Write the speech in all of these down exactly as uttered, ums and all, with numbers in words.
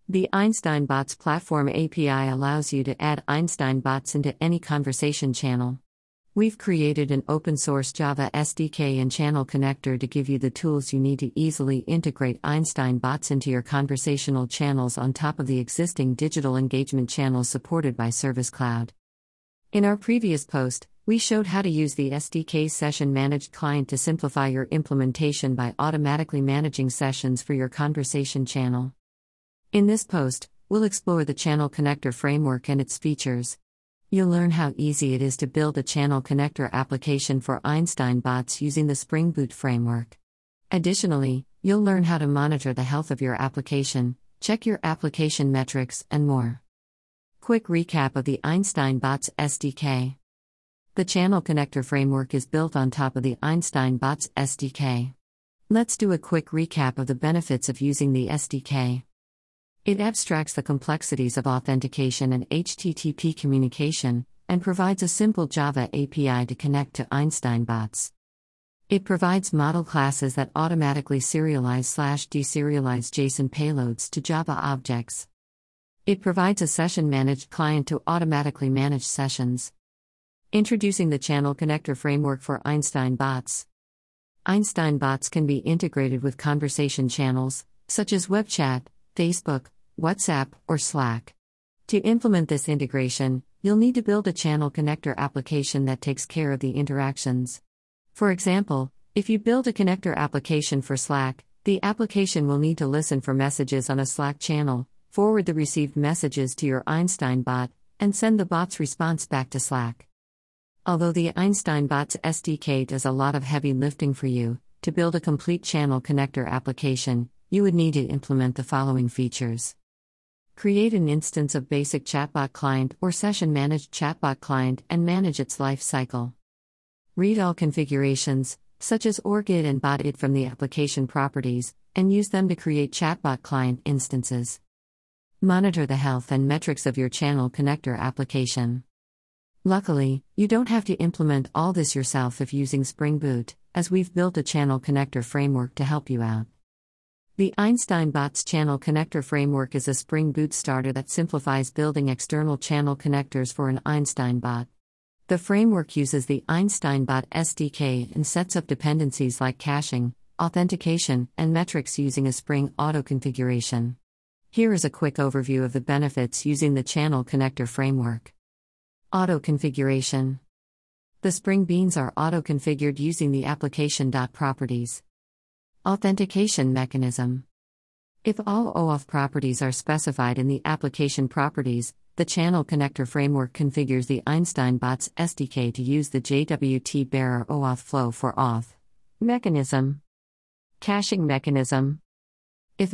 The Einstein Bots Platform A P I allows you to add Einstein bots into any conversation channel. We've created an open-source Java S D K and channel connector to give you the tools you need to easily integrate Einstein bots into your conversational channels on top of the existing digital engagement channels supported by Service Cloud. In our previous post, we showed how to use the S D K Session Managed Client to simplify your implementation by automatically managing sessions for your conversation channel. In this post, we'll explore the Channel Connector framework and its features. You'll learn how easy it is to build a channel connector application for Einstein bots using the Spring Boot framework. Additionally, you'll learn how to monitor the health of your application, check your application metrics, and more. Quick recap of the Einstein Bots S D K. The Channel Connector framework is built on top of the Einstein Bots S D K. Let's do a quick recap of the benefits of using the S D K. It abstracts the complexities of authentication and H T T P communication, and provides a simple Java A P I to connect to Einstein bots. It provides model classes that automatically serialize slash deserialize JSON payloads to Java objects. It provides a session-managed client to automatically manage sessions. Introducing the Channel Connector framework for Einstein bots. Einstein bots can be integrated with conversation channels, such as web chat, Facebook, WhatsApp, or Slack. To implement this integration, you'll need to build a channel connector application that takes care of the interactions. For example, if you build a connector application for Slack, the application will need to listen for messages on a Slack channel, forward the received messages to your Einstein bot, and send the bot's response back to Slack. Although the Einstein Bots S D K does a lot of heavy lifting for you, to build a complete channel connector application, you would need to implement the following features. Create an instance of basic chatbot client or session-managed chatbot client and manage its life cycle. Read all configurations, such as orgid and botid from the application properties, and use them to create chatbot client instances. Monitor the health and metrics of your channel connector application. Luckily, you don't have to implement all this yourself if using Spring Boot, as we've built a channel connector framework to help you out. The Einstein Bots Channel Connector Framework is a Spring Boot starter that simplifies building external channel connectors for an Einstein bot. The framework uses the Einstein Bot S D K and sets up dependencies like caching, authentication, and metrics using a Spring Auto configuration. Here is a quick overview of the benefits using the Channel Connector Framework. Auto configuration. The Spring Beans are auto-configured using the application.properties. Authentication mechanism. If all OAuth properties are specified in the application properties, the Channel Connector Framework configures the Einstein Bots S D K to use the J W T bearer OAuth flow for auth. Mechanism. Caching mechanism. If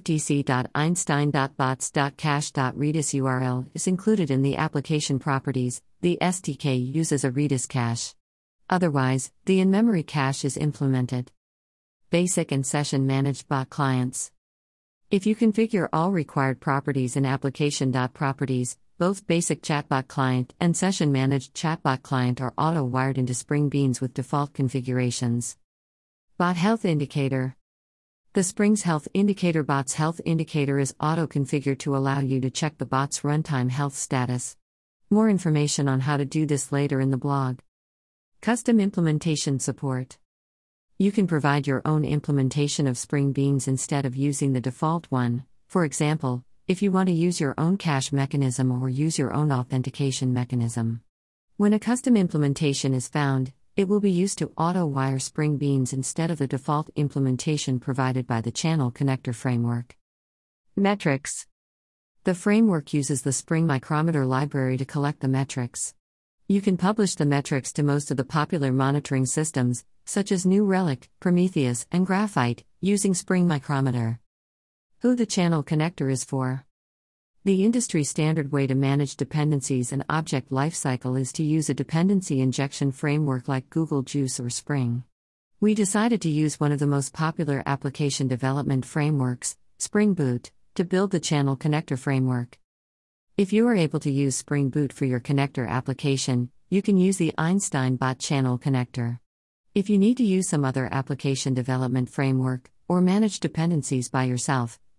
sfdc.einstein.bots.cache.redis U R L is included in the application properties, the S D K uses a Redis cache. Otherwise, the in-memory cache is implemented. Basic and session-managed bot clients. If you configure all required properties in application.properties, both basic chatbot client and session-managed chatbot client are auto-wired into Spring Beans with default configurations. Bot Health Indicator. The Spring's Health Indicator Bot's Health Indicator is auto-configured to allow you to check the bot's runtime health status. More information on how to do this later in the blog. Custom implementation support. You can provide your own implementation of Spring Beans instead of using the default one. For example, if you want to use your own cache mechanism or use your own authentication mechanism. When a custom implementation is found, it will be used to auto-wire Spring Beans instead of the default implementation provided by the Channel Connector Framework. Metrics. The framework uses the Spring Micrometer library to collect the metrics. You can publish the metrics to most of the popular monitoring systems, such as New Relic, Prometheus, and Graphite, using Spring Micrometer. Who the Channel Connector is for. The industry standard way to manage dependencies and object lifecycle is to use a dependency injection framework like Google Juice or Spring. We decided to use one of the most popular application development frameworks, Spring Boot, to build the Channel Connector framework. If you are able to use Spring Boot for your connector application, you can use the Einstein Bot Channel Connector. If you need to use some other application development framework, or manage dependencies by yourself,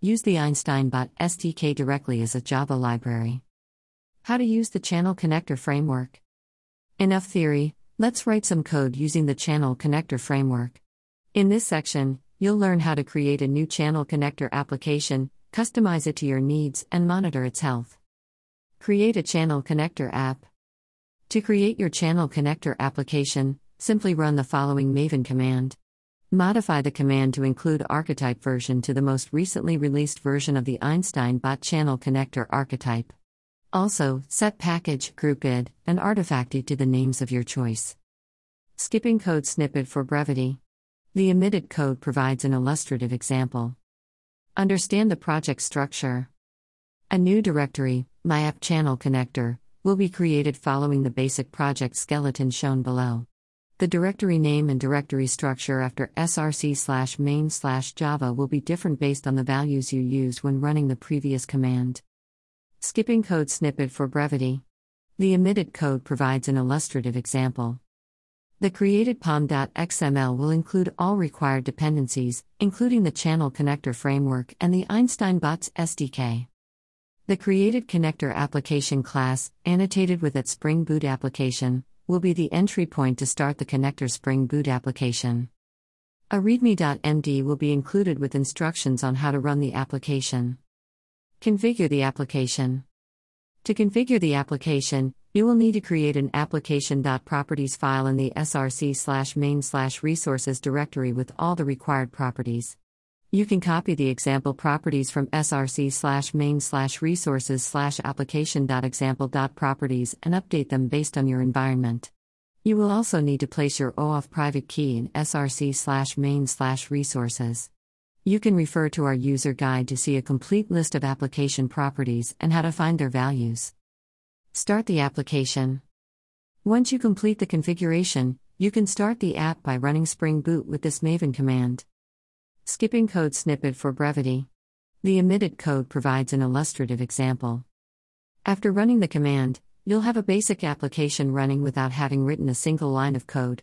use the EinsteinBot S D K directly as a Java library. How to use the Channel Connector Framework. Enough theory, let's write some code using the Channel Connector Framework. In this section, you'll learn how to create a new Channel Connector application, customize it to your needs, and monitor its health. Create a Channel Connector app. To create your Channel Connector application, simply run the following Maven command. Modify the command to include archetype version to the most recently released version of the EinsteinBot Channel Connector archetype. Also, set package, groupid, and artifacted to the names of your choice. Skipping code snippet for brevity. The omitted code provides an illustrative example. Understand the project structure. A new directory, MyApp Channel Connector, will be created following the basic project skeleton shown below. The directory name and directory structure after src slash main slash java will be different based on the values you used when running the previous command. Skipping code snippet for brevity. The omitted code provides an illustrative example. The created P O M.xml will include all required dependencies, including the Channel Connector Framework and the EinsteinBots S D K. The created connector application class, annotated with its Spring Boot application, will be the entry point to start the connector Spring Boot application. A readme.md will be included with instructions on how to run the application. Configure the application. To configure the application, you will need to create an application.properties file in the src slash main slash resources directory with all the required properties. You can copy the example properties from src slash main slash resources slash application.example.properties and update them based on your environment. You will also need to place your OAuth private key in src slash main slash resources. You can refer to our user guide to see a complete list of application properties and how to find their values. Start the application. Once you complete the configuration, you can start the app by running Spring Boot with this Maven command. Skipping code snippet for brevity. The omitted code provides an illustrative example. After running the command, you'll have a basic application running without having written a single line of code.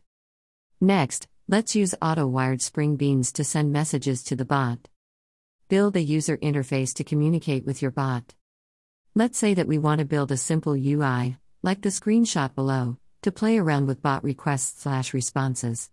Next, let's use auto-wired Spring Beans to send messages to the bot. Build a user interface to communicate with your bot. Let's say that we want to build a simple U I, like the screenshot below, to play around with bot requests/responses.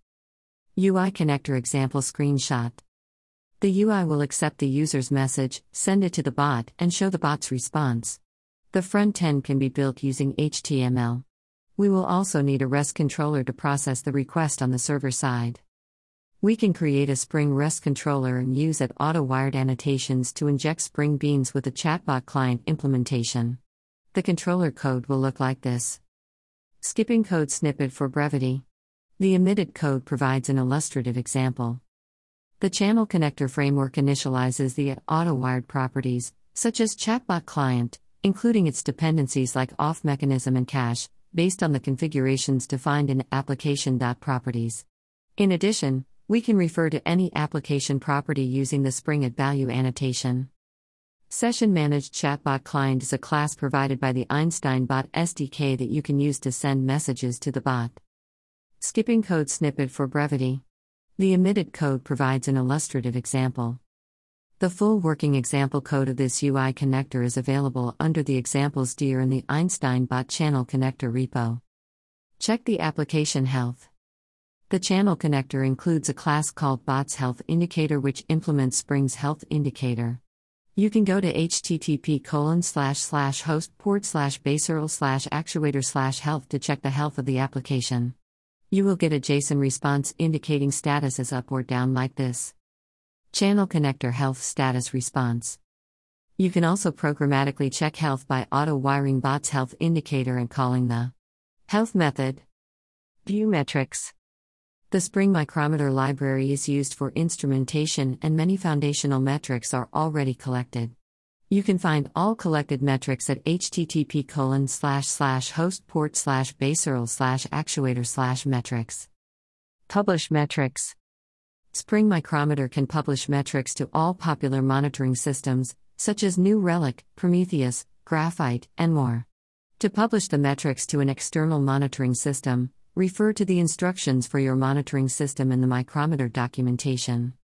U I connector example screenshot. The U I will accept the user's message, send it to the bot, and show the bot's response. The front end can be built using H T M L. We will also need a REST controller to process the request on the server side. We can create a Spring REST controller and use it auto-wired annotations to inject Spring Beans with a chatbot client implementation. The controller code will look like this. Skipping code snippet for brevity. The omitted code provides an illustrative example. The Channel Connector Framework initializes the auto-wired properties, such as chatbot client, including its dependencies like auth mechanism and cache, based on the configurations defined in application.properties. In addition, we can refer to any application property using the Spring at value annotation. Session Managed Chatbot Client is a class provided by the EinsteinBot S D K that you can use to send messages to the bot. Skipping code snippet for brevity. The omitted code provides an illustrative example. The full working example code of this U I connector is available under the examples D R in the EinsteinBot Channel Connector repo. Check the application health. The channel connector includes a class called Bots Health Indicator which implements Spring's health indicator. You can go to http colon slash slash host port slash baserl slash actuator slash health to check the health of the application. You will get a JSON response indicating status as up or down like this. Channel Connector Health Status Response. You can also programmatically check health by auto-wiring Bots Health Indicator and calling the health method. View metrics. The Spring Micrometer library is used for instrumentation and many foundational metrics are already collected. You can find all collected metrics at http colon slash slash host port slash baserl slash actuator slash metrics. Publish metrics. Spring Micrometer can publish metrics to all popular monitoring systems, such as New Relic, Prometheus, Graphite, and more. To publish the metrics to an external monitoring system, refer to the instructions for your monitoring system in the Micrometer documentation.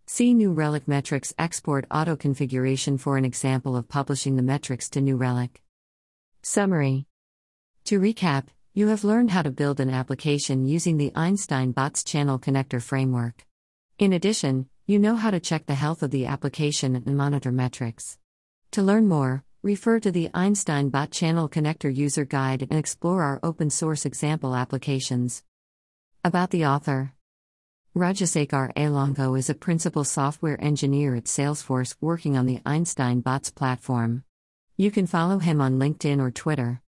See New Relic Metrics Export Auto Configuration for an example of publishing the metrics to New Relic. Summary. To recap, you have learned how to build an application using the Einstein Bots Channel Connector framework. In addition, you know how to check the health of the application and monitor metrics. To learn more, refer to the Einstein Bot Channel Connector User Guide and explore our open source example applications. About the author. Rajasekar Alongo is a principal software engineer at Salesforce working on the Einstein Bots platform. You can follow him on LinkedIn or Twitter.